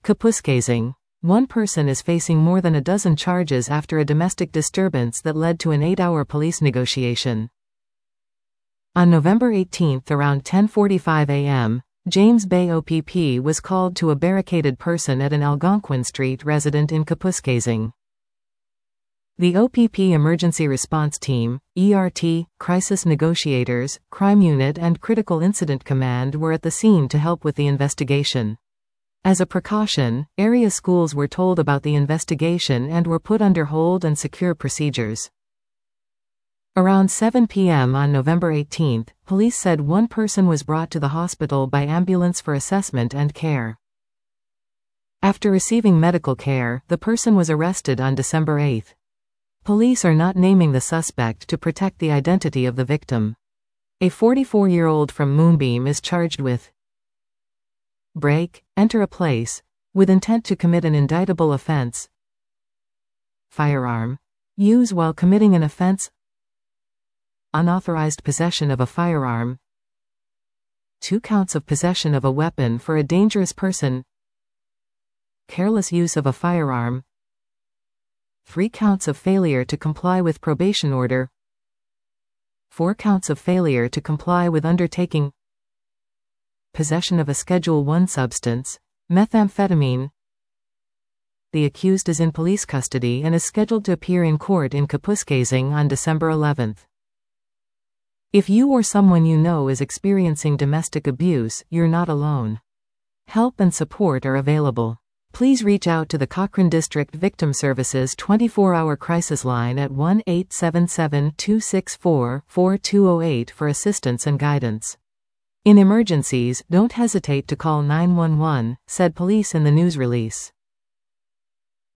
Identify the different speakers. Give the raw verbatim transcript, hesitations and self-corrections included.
Speaker 1: Kapuskasing. One person is facing more than a dozen charges after a domestic disturbance that led to an eight-hour police negotiation. On November eighteenth around ten forty-five a m, James Bay O P P was called to a barricaded person at an Algonquin Street resident in Kapuskasing. The O P P Emergency Response Team, E R T, Crisis Negotiators, Crime Unit and Critical Incident Command were at the scene to help with the investigation. As a precaution, area schools were told about the investigation and were put under hold and secure procedures. Around seven p m on November eighteenth, police said one person was brought to the hospital by ambulance for assessment and care. After receiving medical care, the person was arrested on December eighth. Police are not naming the suspect to protect the identity of the victim. A forty-four-year-old from Moonbeam is charged with break, enter a place, with intent to commit an indictable offense, firearm, use while committing an offense, unauthorized possession of a firearm, two counts of possession of a weapon for a dangerous person, careless use of a firearm, three counts of failure to comply with probation order, four counts of failure to comply with undertaking, possession of a Schedule one substance, methamphetamine. The accused is in police custody and is scheduled to appear in court in Kapuskasing on December eleventh. If you or someone you know is experiencing domestic abuse, you're not alone. Help and support are available. Please reach out to the Cochrane District Victim Services twenty-four hour crisis line at one eight seven seven, two six four, four two zero eight for assistance and guidance. In emergencies, don't hesitate to call nine one one, said police in the news release.